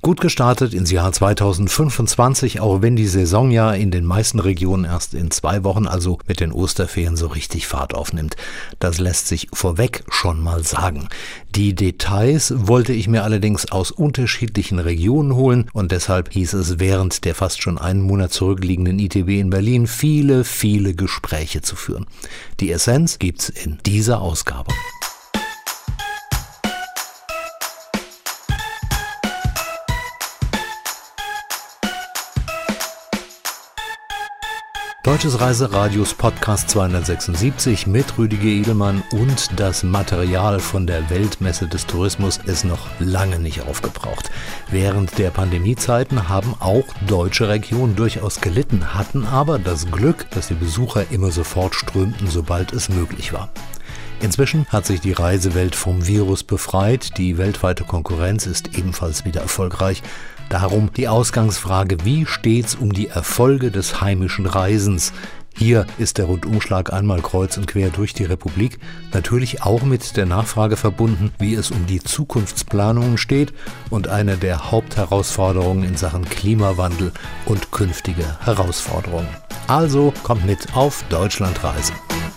Gut gestartet ins Jahr 2025, auch wenn die Saison ja in den meisten Regionen erst in 2 Wochen, also mit den Osterferien, so richtig Fahrt aufnimmt. Das lässt sich vorweg schon mal sagen. Die Details wollte ich mir allerdings aus unterschiedlichen Regionen holen und deshalb hieß es während der fast schon einen Monat zurückliegenden ITB in Berlin viele Gespräche zu führen. Die Essenz gibt's in dieser Ausgabe. Deutsches Reiseradios Podcast 276 mit Rüdiger Edelmann und das Material von der Weltmesse des Tourismus ist noch lange nicht aufgebraucht. Während der Pandemiezeiten haben auch deutsche Regionen durchaus gelitten, hatten aber das Glück, dass die Besucher immer sofort strömten, sobald es möglich war. Inzwischen hat sich die Reisewelt vom Virus befreit, die weltweite Konkurrenz ist ebenfalls wieder erfolgreich. Darum die Ausgangsfrage, wie steht's um die Erfolge des heimischen Reisens? Hier ist der Rundumschlag einmal kreuz und quer durch die Republik, natürlich auch mit der Nachfrage verbunden, wie es um die Zukunftsplanungen steht und eine der Hauptherausforderungen in Sachen Klimawandel und künftige Herausforderungen. Also kommt mit auf Deutschlandreise.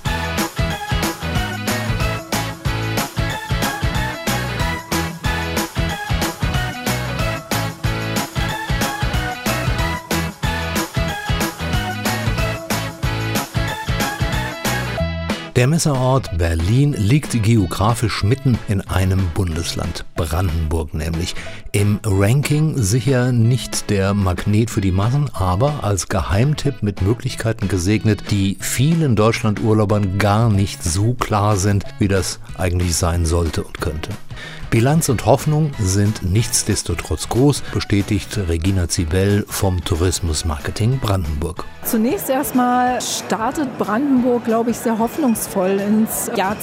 Der Messeort Berlin liegt geografisch mitten in einem Bundesland, Brandenburg nämlich. Im Ranking sicher nicht der Magnet für die Massen, aber als Geheimtipp mit Möglichkeiten gesegnet, die vielen Deutschlandurlaubern gar nicht so klar sind, wie das eigentlich sein sollte und könnte. Bilanz und Hoffnung sind nichtsdestotrotz groß, bestätigt Regina Zibel vom Tourismusmarketing Brandenburg. Zunächst erstmal startet Brandenburg, glaube ich, sehr hoffnungsvoll ins Jahr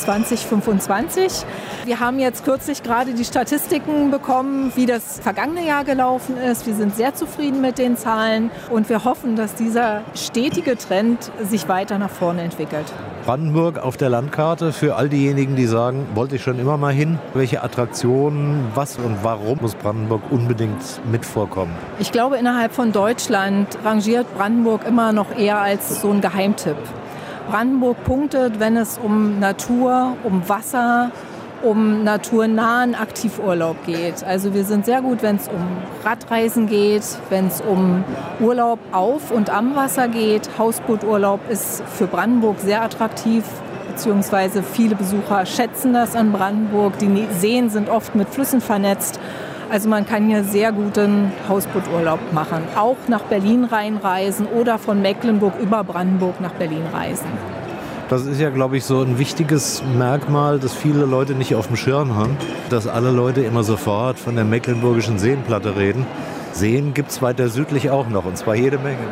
2025. Wir haben jetzt kürzlich gerade die Statistiken bekommen, wie das vergangene Jahr gelaufen ist. Wir sind sehr zufrieden mit den Zahlen und wir hoffen, dass dieser stetige Trend sich weiter nach vorne entwickelt. Brandenburg auf der Landkarte für all diejenigen, die sagen, wollte ich schon immer mal hin. Welche Attraktionen, was und warum muss Brandenburg unbedingt mit vorkommen? Ich glaube, innerhalb von Deutschland rangiert Brandenburg immer noch eher als so ein Geheimtipp. Brandenburg punktet, wenn es um Natur, um Wasser, um naturnahen Aktivurlaub geht. Also wir sind sehr gut, wenn es um Radreisen geht, wenn es um Urlaub auf und am Wasser geht. Hausbooturlaub ist für Brandenburg sehr attraktiv, beziehungsweise viele Besucher schätzen das an Brandenburg. Die Seen sind oft mit Flüssen vernetzt. Also man kann hier sehr guten Hausbooturlaub machen. Auch nach Berlin reinreisen oder von Mecklenburg über Brandenburg nach Berlin reisen. Das ist ja, glaube ich, so ein wichtiges Merkmal, das viele Leute nicht auf dem Schirm haben, dass alle Leute immer sofort von der mecklenburgischen Seenplatte reden. Seen gibt es weiter südlich auch noch, und zwar jede Menge.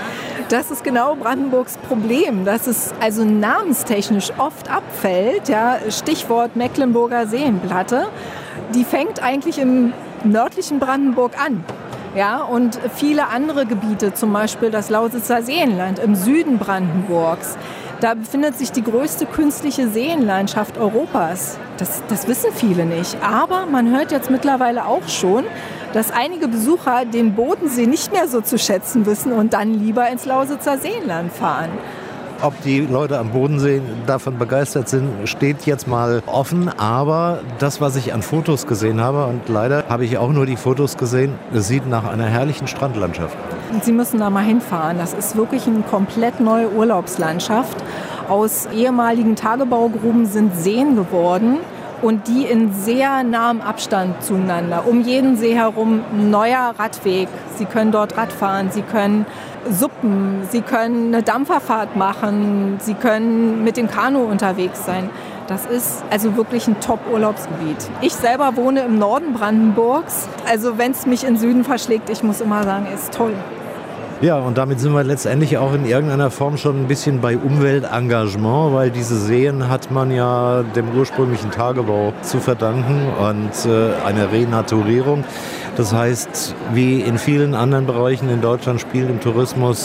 Das ist genau Brandenburgs Problem, dass es also namenstechnisch oft abfällt. Ja, Stichwort Mecklenburger Seenplatte. Die fängt eigentlich im nördlichen Brandenburg an. Ja, und viele andere Gebiete, zum Beispiel das Lausitzer Seenland im Süden Brandenburgs. Da befindet sich die größte künstliche Seenlandschaft Europas. Das wissen viele nicht. Aber man hört jetzt mittlerweile auch schon, dass einige Besucher den Bodensee nicht mehr so zu schätzen wissen und dann lieber ins Lausitzer Seenland fahren. Ob die Leute am Bodensee davon begeistert sind, steht jetzt mal offen. Aber das, was ich an Fotos gesehen habe, und leider habe ich auch nur die Fotos gesehen, es sieht nach einer herrlichen Strandlandschaft. Sie müssen da mal hinfahren. Das ist wirklich eine komplett neue Urlaubslandschaft. Aus ehemaligen Tagebaugruben sind Seen geworden. Und die in sehr nahem Abstand zueinander. Um jeden See herum ein neuer Radweg. Sie können dort Radfahren, Sie können suppen, Sie können eine Dampferfahrt machen, Sie können mit dem Kanu unterwegs sein. Das ist also wirklich ein Top-Urlaubsgebiet. Ich selber wohne im Norden Brandenburgs. Also wenn es mich in den Süden verschlägt, ich muss immer sagen, ist toll. Ja, und damit sind wir letztendlich auch in irgendeiner Form schon ein bisschen bei Umweltengagement, weil diese Seen hat man ja dem ursprünglichen Tagebau zu verdanken und eine Renaturierung. Das heißt, wie in vielen anderen Bereichen in Deutschland spielt im Tourismus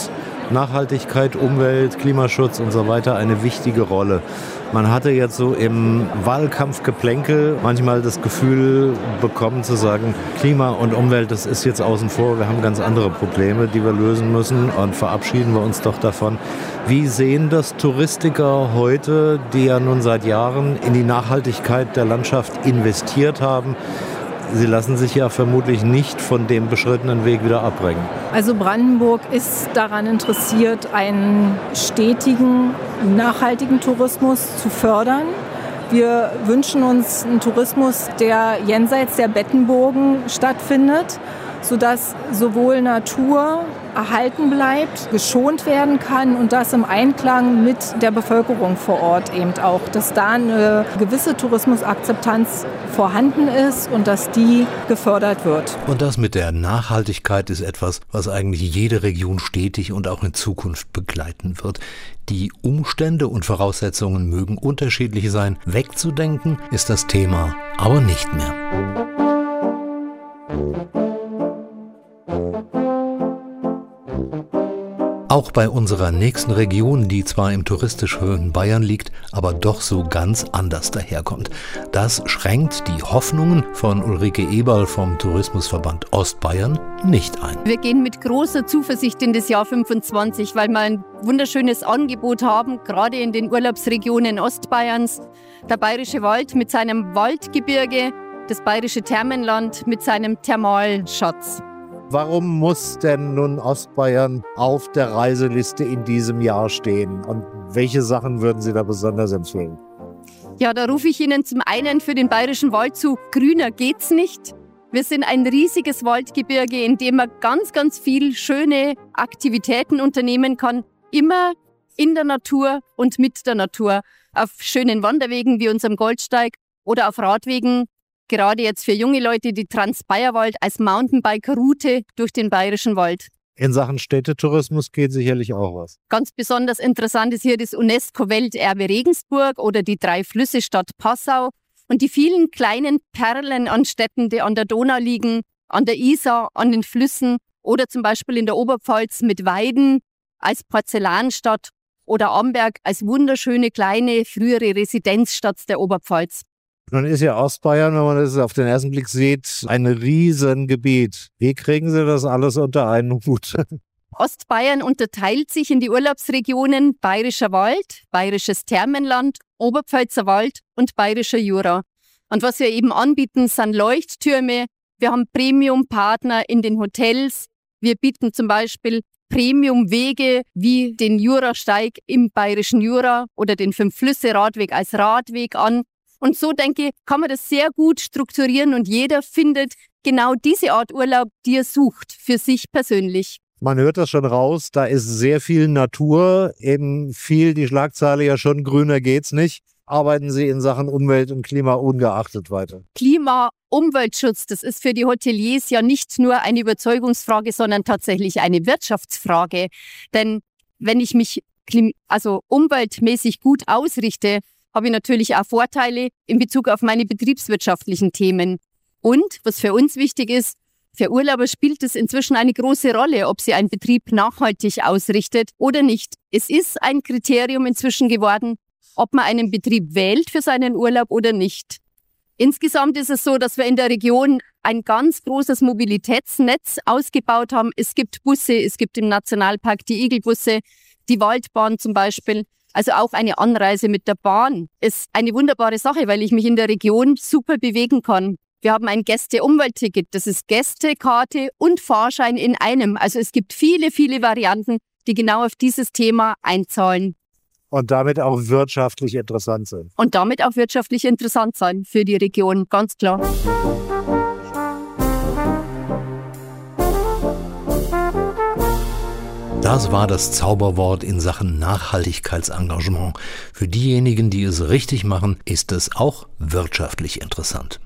Nachhaltigkeit, Umwelt, Klimaschutz und so weiter eine wichtige Rolle. Man hatte jetzt so im Wahlkampfgeplänkel manchmal das Gefühl bekommen zu sagen, Klima und Umwelt, das ist jetzt außen vor, wir haben ganz andere Probleme, die wir lösen müssen und verabschieden wir uns doch davon. Wie sehen das Touristiker heute, die ja nun seit Jahren in die Nachhaltigkeit der Landschaft investiert haben? Sie lassen sich ja vermutlich nicht von dem beschrittenen Weg wieder abbringen. Also Brandenburg ist daran interessiert, einen stetigen, nachhaltigen Tourismus zu fördern. Wir wünschen uns einen Tourismus, der jenseits der Bettenburgen stattfindet, sodass sowohl Natur erhalten bleibt, geschont werden kann und das im Einklang mit der Bevölkerung vor Ort eben auch, dass da eine gewisse Tourismusakzeptanz vorhanden ist und dass die gefördert wird. Und das mit der Nachhaltigkeit ist etwas, was eigentlich jede Region stetig und auch in Zukunft begleiten wird. Die Umstände und Voraussetzungen mögen unterschiedlich sein. Wegzudenken ist das Thema aber nicht mehr. Auch bei unserer nächsten Region, die zwar im touristisch schönen Bayern liegt, aber doch so ganz anders daherkommt. Das schränkt die Hoffnungen von Ulrike Eberl vom Tourismusverband Ostbayern nicht ein. Wir gehen mit großer Zuversicht in das Jahr 25, weil wir ein wunderschönes Angebot haben, gerade in den Urlaubsregionen Ostbayerns. Der Bayerische Wald mit seinem Waldgebirge, das Bayerische Thermenland mit seinem Thermalschatz. Warum muss denn nun Ostbayern auf der Reiseliste in diesem Jahr stehen? Und welche Sachen würden Sie da besonders empfehlen? Ja, da rufe ich Ihnen zum einen für den Bayerischen Wald zu, grüner geht's nicht. Wir sind ein riesiges Waldgebirge, in dem man ganz, ganz viel schöne Aktivitäten unternehmen kann. Immer in der Natur und mit der Natur. Auf schönen Wanderwegen wie unserem Goldsteig oder auf Radwegen. Gerade jetzt für junge Leute die Trans-Bayerwald als Mountainbike-Route durch den Bayerischen Wald. In Sachen Städtetourismus geht sicherlich auch was. Ganz besonders interessant ist hier das UNESCO-Welterbe Regensburg oder die 3 Flüsse Stadt Passau und die vielen kleinen Perlen an Städten, die an der Donau liegen, an der Isar, an den Flüssen oder zum Beispiel in der Oberpfalz mit Weiden als Porzellanstadt oder Amberg als wunderschöne kleine frühere Residenzstadt der Oberpfalz. Nun ist ja Ostbayern, wenn man das auf den ersten Blick sieht, ein Riesengebiet. Wie kriegen Sie das alles unter einen Hut? Ostbayern unterteilt sich in die Urlaubsregionen Bayerischer Wald, Bayerisches Thermenland, Oberpfälzer Wald und Bayerischer Jura. Und was wir eben anbieten, sind Leuchttürme. Wir haben Premium-Partner in den Hotels. Wir bieten zum Beispiel Premium-Wege wie den Jurasteig im Bayerischen Jura oder den 5-Flüsse-Radweg als Radweg an. Und so, denke ich, kann man das sehr gut strukturieren und jeder findet genau diese Art Urlaub, die er sucht, für sich persönlich. Man hört das schon raus, da ist sehr viel Natur, eben viel die Schlagzeile ja schon, grüner geht's nicht. Arbeiten Sie in Sachen Umwelt und Klima ungeachtet weiter? Klima, Umweltschutz, das ist für die Hoteliers ja nicht nur eine Überzeugungsfrage, sondern tatsächlich eine Wirtschaftsfrage. Denn wenn ich mich umweltmäßig gut ausrichte, habe ich natürlich auch Vorteile in Bezug auf meine betriebswirtschaftlichen Themen. Und, was für uns wichtig ist, für Urlauber spielt es inzwischen eine große Rolle, ob sie einen Betrieb nachhaltig ausrichtet oder nicht. Es ist ein Kriterium inzwischen geworden, ob man einen Betrieb wählt für seinen Urlaub oder nicht. Insgesamt ist es so, dass wir in der Region ein ganz großes Mobilitätsnetz ausgebaut haben. Es gibt Busse, es gibt im Nationalpark die Igelbusse, die Waldbahn zum Beispiel. Also auch eine Anreise mit der Bahn ist eine wunderbare Sache, weil ich mich in der Region super bewegen kann. Wir haben ein Gäste-Umweltticket, das ist Gästekarte und Fahrschein in einem. Also es gibt viele, viele Varianten, die genau auf dieses Thema einzahlen. Und damit auch wirtschaftlich interessant sind. Und damit auch wirtschaftlich interessant sein für die Region, ganz klar. Das war das Zauberwort in Sachen Nachhaltigkeitsengagement. Für diejenigen, die es richtig machen, ist es auch wirtschaftlich interessant.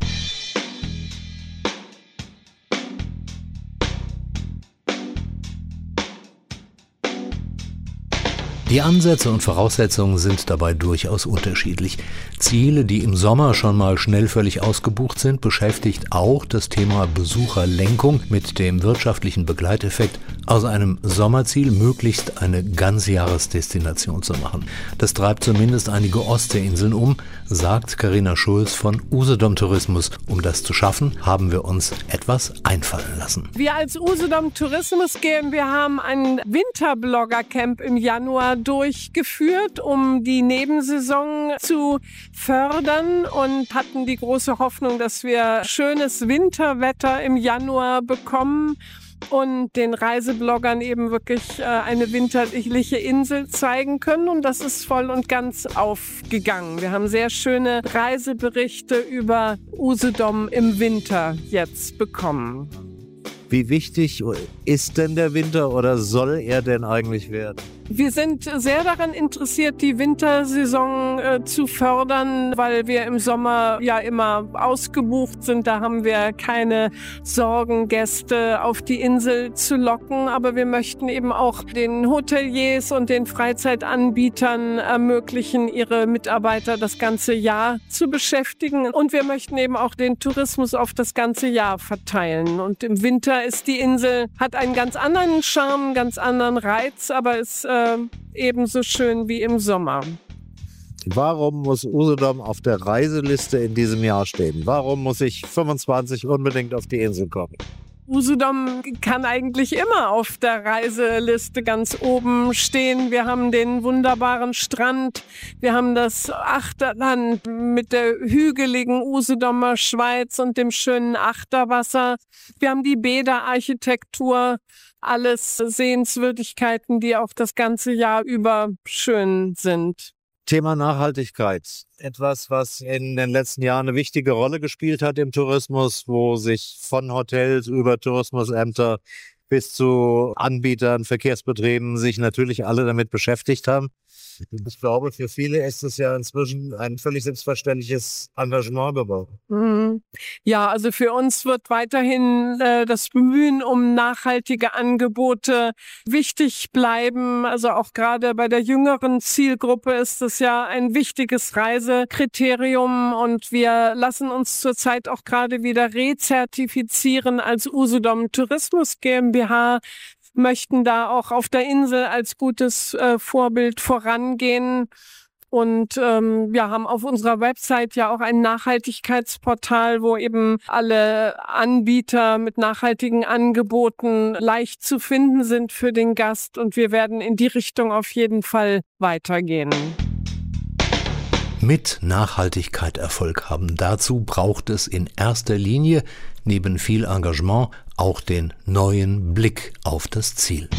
Die Ansätze und Voraussetzungen sind dabei durchaus unterschiedlich. Ziele, die im Sommer schon mal schnell völlig ausgebucht sind, beschäftigt auch das Thema Besucherlenkung mit dem wirtschaftlichen Begleiteffekt Aus einem Sommerziel möglichst eine Ganzjahresdestination zu machen. Das treibt zumindest einige Ostseeinseln um, sagt Carina Schulz von Usedom Tourismus. Um das zu schaffen, haben wir uns etwas einfallen lassen. Wir als Usedom Tourismus GmbH haben ein Winterblogger-Camp im Januar durchgeführt, um die Nebensaison zu fördern und hatten die große Hoffnung, dass wir schönes Winterwetter im Januar bekommen und den Reisebloggern eben wirklich eine winterliche Insel zeigen können. Und das ist voll und ganz aufgegangen. Wir haben sehr schöne Reiseberichte über Usedom im Winter jetzt bekommen. Wie wichtig ist denn der Winter oder soll er denn eigentlich werden? Wir sind sehr daran interessiert, die Wintersaison zu fördern, weil wir im Sommer ja immer ausgebucht sind. Da haben wir keine Sorgen, Gäste auf die Insel zu locken. Aber wir möchten eben auch den Hoteliers und den Freizeitanbietern ermöglichen, ihre Mitarbeiter das ganze Jahr zu beschäftigen. Und wir möchten eben auch den Tourismus auf das ganze Jahr verteilen. Und im Winter ist die Insel, hat einen ganz anderen Charme, einen ganz anderen Reiz, aber ist ebenso schön wie im Sommer. Warum muss Usedom auf der Reiseliste in diesem Jahr stehen? Warum muss ich 25 unbedingt auf die Insel kommen? Usedom kann eigentlich immer auf der Reiseliste ganz oben stehen. Wir haben den wunderbaren Strand, wir haben das Achterland mit der hügeligen Usedomer Schweiz und dem schönen Achterwasser. Wir haben die Bäderarchitektur, alles Sehenswürdigkeiten, die auch das ganze Jahr über schön sind. Thema Nachhaltigkeit. Etwas, was in den letzten Jahren eine wichtige Rolle gespielt hat im Tourismus, wo sich von Hotels über Tourismusämter bis zu Anbietern, Verkehrsbetrieben sich natürlich alle damit beschäftigt haben. Ich glaube, für viele ist es ja inzwischen ein völlig selbstverständliches Engagement geworden. Ja, also für uns wird weiterhin das Bemühen um nachhaltige Angebote wichtig bleiben. Also auch gerade bei der jüngeren Zielgruppe ist es ja ein wichtiges Reisekriterium und wir lassen uns zurzeit auch gerade wieder rezertifizieren als Usedom Tourismus GmbH. Möchten da auch auf der Insel als gutes Vorbild vorangehen und haben auf unserer Website ja auch ein Nachhaltigkeitsportal, wo eben alle Anbieter mit nachhaltigen Angeboten leicht zu finden sind für den Gast und wir werden in die Richtung auf jeden Fall weitergehen. Mit Nachhaltigkeit Erfolg haben. Dazu braucht es in erster Linie neben viel Engagement auch den neuen Blick auf das Ziel.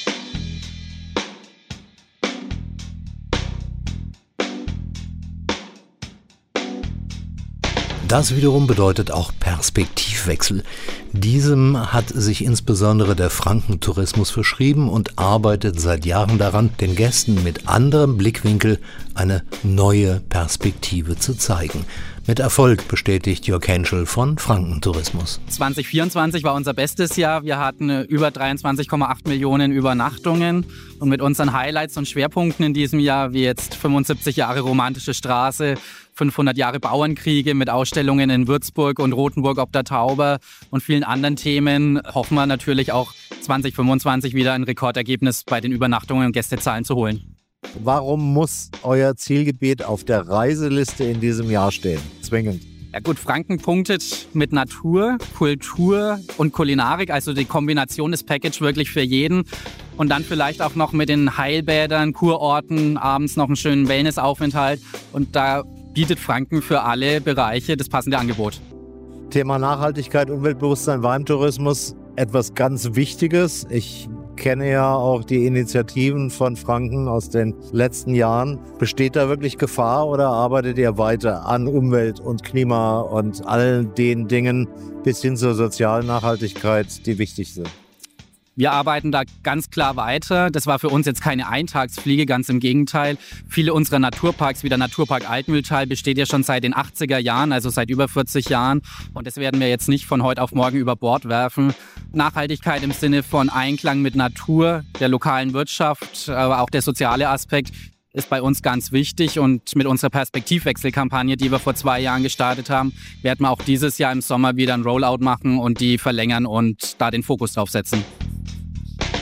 Das wiederum bedeutet auch Perspektivwechsel. Diesem hat sich insbesondere der Frankentourismus verschrieben und arbeitet seit Jahren daran, den Gästen mit anderem Blickwinkel eine neue Perspektive zu zeigen. Mit Erfolg, bestätigt Jörg Henschel von Frankentourismus. 2024 war unser bestes Jahr. Wir hatten über 23,8 Millionen Übernachtungen. Und mit unseren Highlights und Schwerpunkten in diesem Jahr, wie jetzt 75 Jahre romantische Straße, 500 Jahre Bauernkriege mit Ausstellungen in Würzburg und Rothenburg ob der Tauber und vielen anderen Themen, hoffen wir natürlich auch 2025 wieder ein Rekordergebnis bei den Übernachtungen und Gästezahlen zu holen. Warum muss euer Zielgebiet auf der Reiseliste in diesem Jahr stehen? Zwingend. Ja gut, Franken punktet mit Natur, Kultur und Kulinarik, also die Kombination des Package wirklich für jeden. Und dann vielleicht auch noch mit den Heilbädern, Kurorten, abends noch einen schönen Wellnessaufenthalt. Und da bietet Franken für alle Bereiche das passende Angebot. Thema Nachhaltigkeit, Umweltbewusstsein war im Tourismus etwas ganz Wichtiges. Ich kenne ja auch die Initiativen von Franken aus den letzten Jahren. Besteht da wirklich Gefahr oder arbeitet ihr weiter an Umwelt und Klima und all den Dingen bis hin zur sozialen Nachhaltigkeit, die wichtig sind? Wir arbeiten da ganz klar weiter. Das war für uns jetzt keine Eintagsfliege, ganz im Gegenteil. Viele unserer Naturparks, wie der Naturpark Altmühltal, besteht ja schon seit den 80er Jahren, also seit über 40 Jahren. Und das werden wir jetzt nicht von heute auf morgen über Bord werfen. Nachhaltigkeit im Sinne von Einklang mit Natur, der lokalen Wirtschaft, aber auch der soziale Aspekt ist bei uns ganz wichtig. Und mit unserer Perspektivwechselkampagne, die wir vor 2 Jahren gestartet haben, werden wir auch dieses Jahr im Sommer wieder ein Rollout machen und die verlängern und da den Fokus drauf setzen.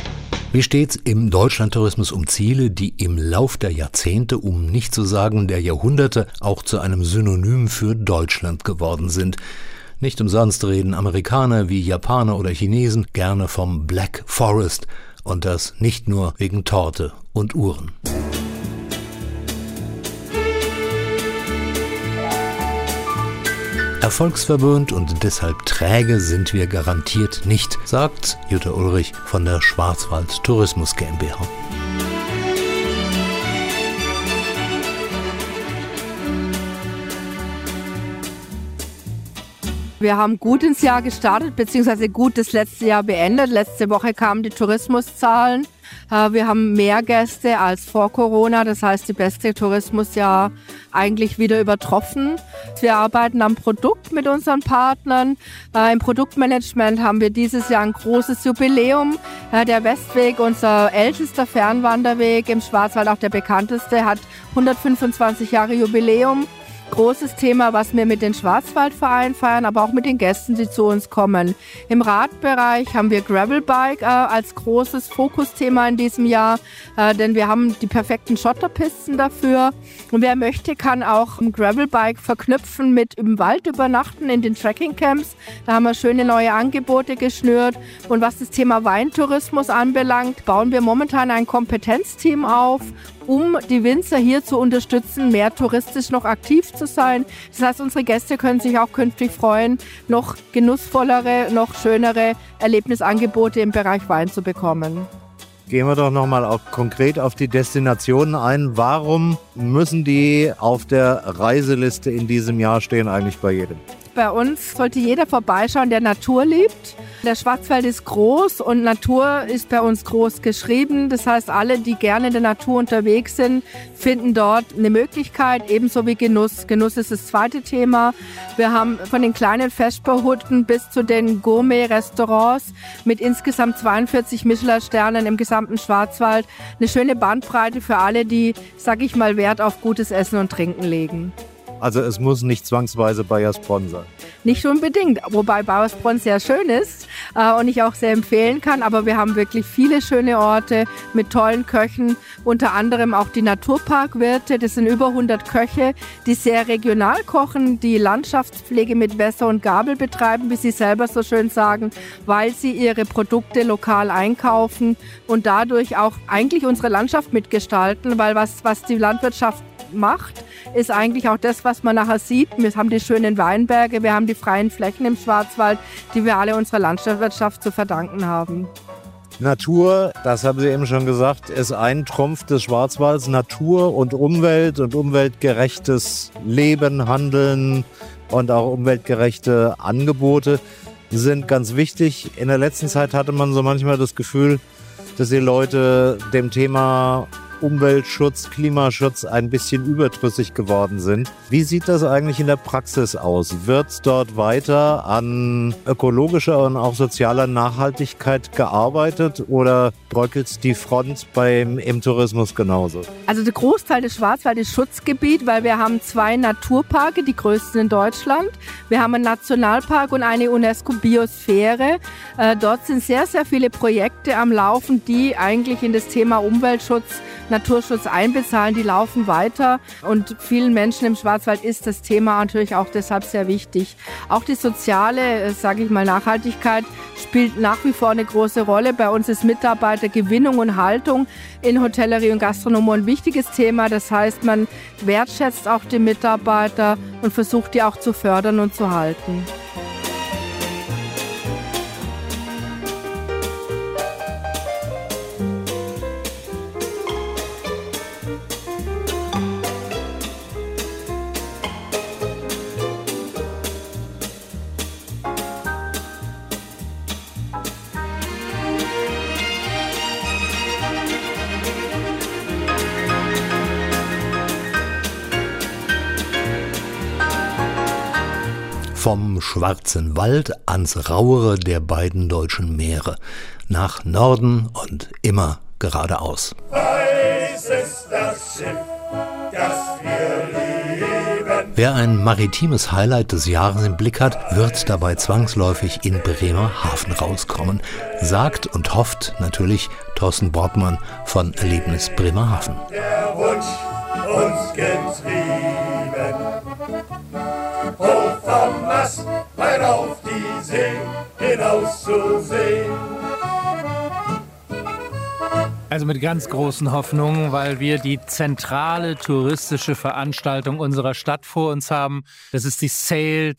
Wie steht's im Deutschlandtourismus um Ziele, die im Lauf der Jahrzehnte, um nicht zu sagen der Jahrhunderte, auch zu einem Synonym für Deutschland geworden sind? Nicht umsonst reden Amerikaner wie Japaner oder Chinesen gerne vom Black Forest und das nicht nur wegen Torte und Uhren. Erfolgsverwöhnt und deshalb träge sind wir garantiert nicht, sagt Jutta Ulrich von der Schwarzwald Tourismus GmbH. Wir haben gut ins Jahr gestartet, beziehungsweise gut das letzte Jahr beendet. Letzte Woche kamen die Tourismuszahlen. Wir haben mehr Gäste als vor Corona, das heißt, die beste Tourismusjahr eigentlich wieder übertroffen. Wir arbeiten am Produkt mit unseren Partnern. Im Produktmanagement haben wir dieses Jahr ein großes Jubiläum. Der Westweg, unser ältester Fernwanderweg im Schwarzwald, auch der bekannteste, hat 125 Jahre Jubiläum. Großes Thema, was wir mit den Schwarzwaldvereinen feiern, aber auch mit den Gästen, die zu uns kommen. Im Radbereich haben wir Gravelbike als großes Fokusthema in diesem Jahr, denn wir haben die perfekten Schotterpisten dafür. Und wer möchte, kann auch ein Gravelbike verknüpfen mit im Wald übernachten in den Trekkingcamps. Da haben wir schöne neue Angebote geschnürt. Und was das Thema Weintourismus anbelangt, bauen wir momentan ein Kompetenzteam auf, um die Winzer hier zu unterstützen, mehr touristisch noch aktiv zu sein. Das heißt, unsere Gäste können sich auch künftig freuen, noch genussvollere, noch schönere Erlebnisangebote im Bereich Wein zu bekommen. Gehen wir doch nochmal auch konkret auf die Destinationen ein. Warum müssen die auf der Reiseliste in diesem Jahr stehen eigentlich bei jedem? Bei uns sollte jeder vorbeischauen, der Natur liebt. Der Schwarzwald ist groß und Natur ist bei uns groß geschrieben. Das heißt, alle, die gerne in der Natur unterwegs sind, finden dort eine Möglichkeit, ebenso wie Genuss. Genuss ist das zweite Thema. Wir haben von den kleinen Vesperhutten bis zu den Gourmet-Restaurants mit insgesamt 42 Michelin-Sternen im gesamten Schwarzwald eine schöne Bandbreite für alle, die, sag ich mal, Wert auf gutes Essen und Trinken legen. Also es muss nicht zwangsweise Bayersbronn sein. Nicht unbedingt, wobei Bayersbronn sehr schön ist und ich auch sehr empfehlen kann. Aber wir haben wirklich viele schöne Orte mit tollen Köchen, unter anderem auch die Naturparkwirte. Das sind über 100 Köche, die sehr regional kochen, die Landschaftspflege mit Messer und Gabel betreiben, wie sie selber so schön sagen, weil sie ihre Produkte lokal einkaufen und dadurch auch eigentlich unsere Landschaft mitgestalten, weil was die Landwirtschaft macht, ist eigentlich auch das, was man nachher sieht. Wir haben die schönen Weinberge, wir haben die freien Flächen im Schwarzwald, die wir alle unserer Landwirtschaft zu verdanken haben. Natur, das haben Sie eben schon gesagt, ist ein Trumpf des Schwarzwalds. Natur und umweltgerechtes Leben, Handeln und auch umweltgerechte Angebote sind ganz wichtig. In der letzten Zeit hatte man so manchmal das Gefühl, dass die Leute dem Thema Umweltschutz, Klimaschutz ein bisschen überdrüssig geworden sind. Wie sieht das eigentlich in der Praxis aus? Wird dort weiter an ökologischer und auch sozialer Nachhaltigkeit gearbeitet oder bröckelt die Front im Tourismus genauso? Also der Großteil des Schwarzwaldes ist Schutzgebiet, weil wir haben 2 Naturparke, die größten in Deutschland. Wir haben einen Nationalpark und eine UNESCO-Biosphäre. Dort sind sehr, sehr viele Projekte am Laufen, die eigentlich in das Thema Umweltschutz, Naturschutz einbezahlen, die laufen weiter und vielen Menschen im Schwarzwald ist das Thema natürlich auch deshalb sehr wichtig. Auch die soziale, sage ich mal, Nachhaltigkeit spielt nach wie vor eine große Rolle. Bei uns ist Mitarbeitergewinnung und Haltung in Hotellerie und Gastronomie ein wichtiges Thema. Das heißt, man wertschätzt auch die Mitarbeiter und versucht, die auch zu fördern und zu halten. Vom Schwarzen Wald ans Rauere der beiden deutschen Meere. Nach Norden und immer geradeaus. Weiß ist das Schiff, das wir lieben. Wer ein maritimes Highlight des Jahres im Blick hat, wird dabei zwangsläufig in Bremerhaven rauskommen, sagt und hofft natürlich Thorsten Borgmann von Erlebnis Bremerhaven. Der Wunsch uns getrieben, hoch vom Mast, weit auf die See hinauszusehen. Also mit ganz großen Hoffnungen, weil wir die zentrale touristische Veranstaltung unserer Stadt vor uns haben. Das ist die Sail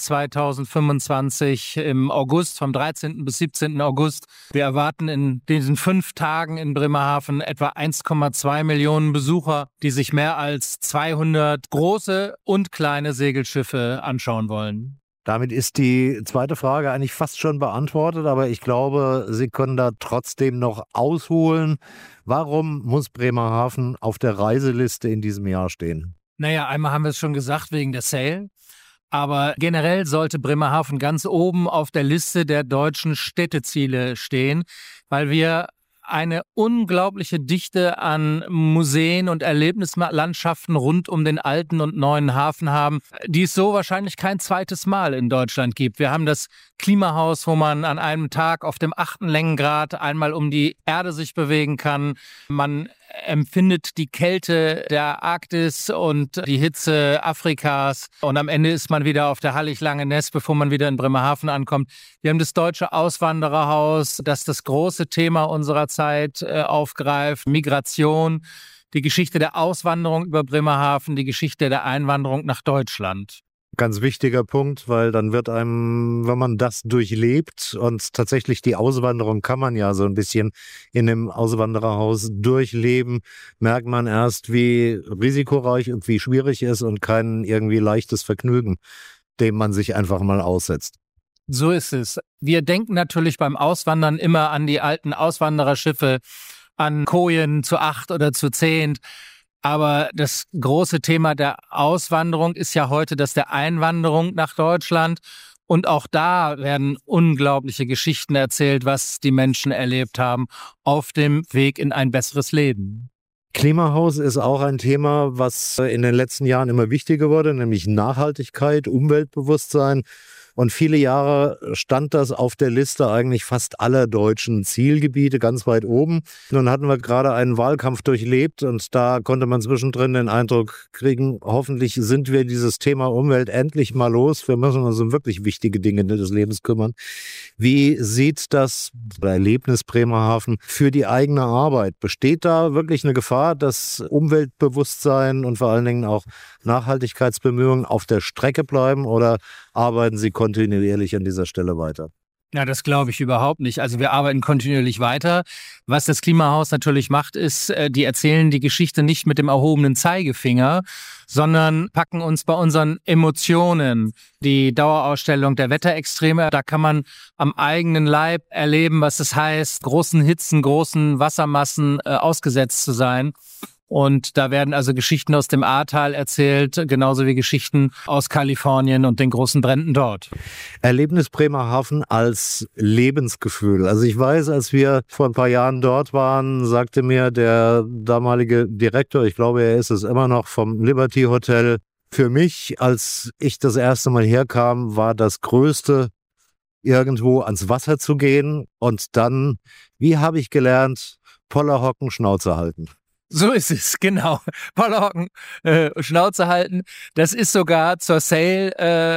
2025 im August, vom 13. bis 17. August. Wir erwarten in diesen 5 Tagen in Bremerhaven etwa 1,2 Millionen Besucher, die sich mehr als 200 große und kleine Segelschiffe anschauen wollen. Damit ist die zweite Frage eigentlich fast schon beantwortet, aber ich glaube, Sie können da trotzdem noch ausholen. Warum muss Bremerhaven auf der Reiseliste in diesem Jahr stehen? Naja, einmal haben wir es schon gesagt, wegen der Sail. Aber generell sollte Bremerhaven ganz oben auf der Liste der deutschen Städteziele stehen, weil wir eine unglaubliche Dichte an Museen und Erlebnislandschaften rund um den alten und neuen Hafen haben, die es so wahrscheinlich kein zweites Mal in Deutschland gibt. Wir haben das Klimahaus, wo man an einem Tag auf dem 8. Längengrad einmal um die Erde sich bewegen kann. Man empfindet die Kälte der Arktis und die Hitze Afrikas und am Ende ist man wieder auf der Hallig-Langeness, bevor man wieder in Bremerhaven ankommt. Wir haben das Deutsche Auswandererhaus, das das große Thema unserer Zeit aufgreift, Migration, die Geschichte der Auswanderung über Bremerhaven, die Geschichte der Einwanderung nach Deutschland. Ganz wichtiger Punkt, weil dann wird einem, wenn man das durchlebt und tatsächlich die Auswanderung kann man ja so ein bisschen in dem Auswandererhaus durchleben, merkt man erst, wie risikoreich und wie schwierig es ist und kein irgendwie leichtes Vergnügen, dem man sich einfach mal aussetzt. So ist es. Wir denken natürlich beim Auswandern immer an die alten Auswandererschiffe, an Kojen zu 8 oder zu 10. Aber das große Thema der Auswanderung ist ja heute das der Einwanderung nach Deutschland. Und auch da werden unglaubliche Geschichten erzählt, was die Menschen erlebt haben auf dem Weg in ein besseres Leben. Klimahaus ist auch ein Thema, was in den letzten Jahren immer wichtiger wurde, nämlich Nachhaltigkeit, Umweltbewusstsein. Und viele Jahre stand das auf der Liste eigentlich fast aller deutschen Zielgebiete ganz weit oben. Nun hatten wir gerade einen Wahlkampf durchlebt und da konnte man zwischendrin den Eindruck kriegen, hoffentlich sind wir dieses Thema Umwelt endlich mal los. Wir müssen uns um wirklich wichtige Dinge des Lebens kümmern. Wie sieht das Erlebnis Bremerhaven für die eigene Arbeit? Besteht da wirklich eine Gefahr, dass Umweltbewusstsein und vor allen Dingen auch Nachhaltigkeitsbemühungen auf der Strecke bleiben oder arbeiten Sie kontinuierlich an dieser Stelle weiter? Ja, das glaube ich überhaupt nicht. Also wir arbeiten kontinuierlich weiter. Was das Klimahaus natürlich macht, ist, die erzählen die Geschichte nicht mit dem erhobenen Zeigefinger, sondern packen uns bei unseren Emotionen. Die Dauerausstellung der Wetterextreme, da kann man am eigenen Leib erleben, was es heißt, großen Hitzen, großen Wassermassen ausgesetzt zu sein. Und da werden also Geschichten aus dem Ahrtal erzählt, genauso wie Geschichten aus Kalifornien und den großen Bränden dort. Erlebnis Bremerhaven als Lebensgefühl. Also ich weiß, als wir vor ein paar Jahren dort waren, sagte mir der damalige Direktor, ich glaube, er ist es immer noch, vom Liberty Hotel, für mich, als ich das erste Mal herkam, war das Größte, irgendwo ans Wasser zu gehen und dann, wie habe ich gelernt, Poller hocken, Schnauze halten. So ist es, genau. Pollerhocken, Schnauze halten. Das ist sogar zur Sail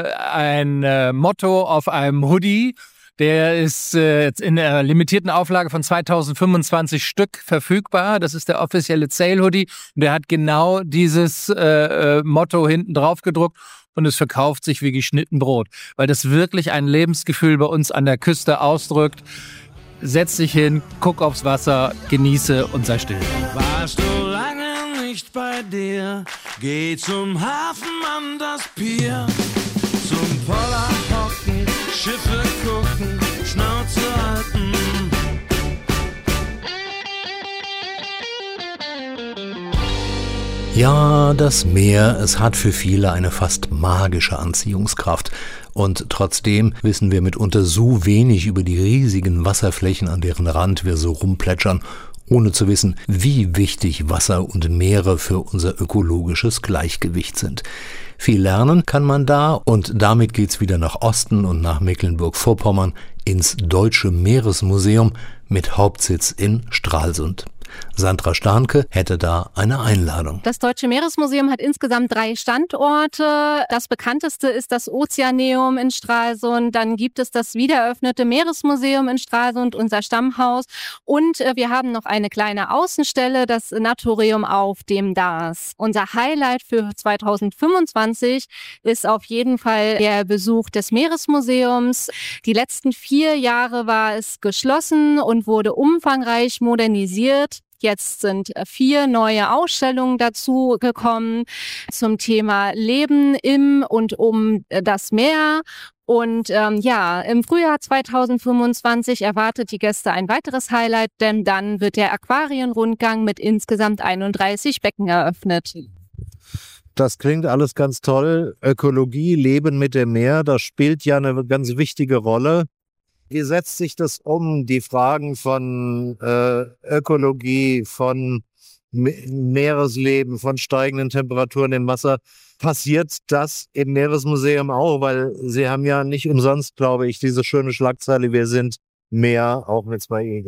ein Motto auf einem Hoodie. Der ist jetzt in der limitierten Auflage von 2025 Stück verfügbar. Das ist der offizielle Sail-Hoodie. Und der hat genau dieses Motto hinten drauf gedruckt. Und es verkauft sich wie geschnitten Brot. Weil das wirklich ein Lebensgefühl bei uns an der Küste ausdrückt. Setz dich hin, guck aufs Wasser, genieße und sei still. Warst du lange nicht bei dir? Geh zum Hafen an das Pier. Zum Poller hocken, Schiffe gucken, Schnauze halten. Ja, das Meer, es hat für viele eine fast magische Anziehungskraft. Und trotzdem wissen wir mitunter so wenig über die riesigen Wasserflächen, an deren Rand wir so rumplätschern ohne zu wissen, wie wichtig Wasser und Meere für unser ökologisches Gleichgewicht sind. Viel lernen kann man da und damit geht's wieder nach Osten und nach Mecklenburg-Vorpommern ins Deutsche Meeresmuseum mit Hauptsitz in Stralsund. Sandra Starnke hätte da eine Einladung. Das Deutsche Meeresmuseum hat insgesamt 3 Standorte. Das bekannteste ist das Ozeaneum in Stralsund. Dann gibt es das wiedereröffnete Meeresmuseum in Stralsund, unser Stammhaus. Und wir haben noch eine kleine Außenstelle, das Naturium auf dem Dars. Unser Highlight für 2025 ist auf jeden Fall der Besuch des Meeresmuseums. Die letzten 4 Jahre war es geschlossen und wurde umfangreich modernisiert. Jetzt sind 4 neue Ausstellungen dazu gekommen zum Thema Leben im und um das Meer. Und im Frühjahr 2025 erwartet die Gäste ein weiteres Highlight, denn dann wird der Aquarienrundgang mit insgesamt 31 Becken eröffnet. Das klingt alles ganz toll. Ökologie, Leben mit dem Meer, das spielt ja eine ganz wichtige Rolle. Wie setzt sich das um, die Fragen von Ökologie, von Meeresleben, von steigenden Temperaturen im Wasser? Passiert das im Meeresmuseum auch? Weil Sie haben ja nicht umsonst, glaube ich, diese schöne Schlagzeile, wir sind Meer, auch mit 2 E.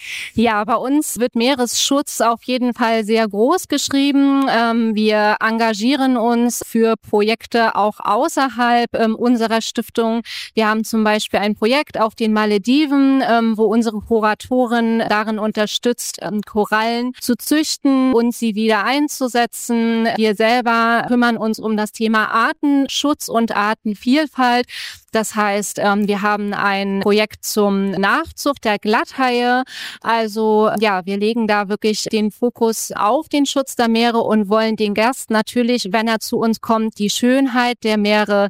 Ja, bei uns wird Meeresschutz auf jeden Fall sehr groß geschrieben. Wir engagieren uns für Projekte auch außerhalb unserer Stiftung. Wir haben zum Beispiel ein Projekt auf den Malediven, wo unsere Kuratorin darin unterstützt, Korallen zu züchten und sie wieder einzusetzen. Wir selber kümmern uns um das Thema Artenschutz und Artenvielfalt. Das heißt, wir haben ein Projekt zum Nachzucht der Glatthaie. Also ja, wir legen da wirklich den Fokus auf den Schutz der Meere und wollen den Gast natürlich, wenn er zu uns kommt, die Schönheit der Meere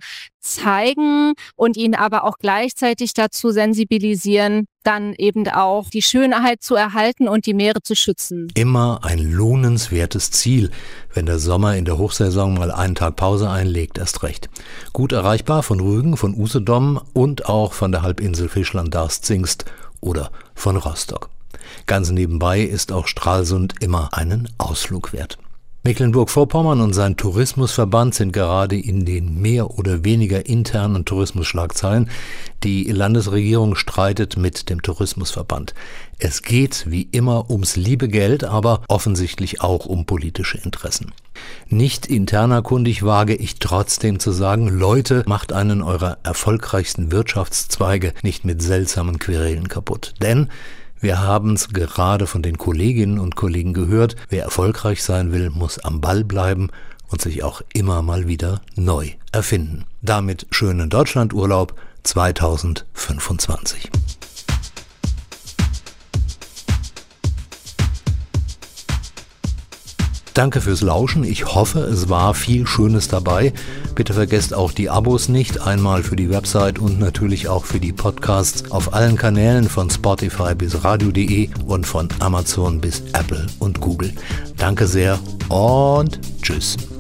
zeigen und ihn aber auch gleichzeitig dazu sensibilisieren, dann eben auch die Schönheit zu erhalten und die Meere zu schützen. Immer ein lohnenswertes Ziel, wenn der Sommer in der Hochsaison mal einen Tag Pause einlegt, erst recht. Gut erreichbar von Rügen, von Usedom und auch von der Halbinsel Fischland-Darß-Zingst oder von Rostock. Ganz nebenbei ist auch Stralsund immer einen Ausflug wert. Mecklenburg-Vorpommern und sein Tourismusverband sind gerade in den mehr oder weniger internen Tourismusschlagzeilen. Die Landesregierung streitet mit dem Tourismusverband. Es geht wie immer ums liebe Geld, aber offensichtlich auch um politische Interessen. Nicht internerkundig wage ich trotzdem zu sagen, Leute, macht einen eurer erfolgreichsten Wirtschaftszweige nicht mit seltsamen Querelen kaputt. Denn wir haben es gerade von den Kolleginnen und Kollegen gehört, wer erfolgreich sein will, muss am Ball bleiben und sich auch immer mal wieder neu erfinden. Damit schönen Deutschlandurlaub 2025. Danke fürs Lauschen. Ich hoffe, es war viel Schönes dabei. Bitte vergesst auch die Abos nicht, einmal für die Website und natürlich auch für die Podcasts auf allen Kanälen von Spotify bis radio.de und von Amazon bis Apple und Google. Danke sehr und tschüss.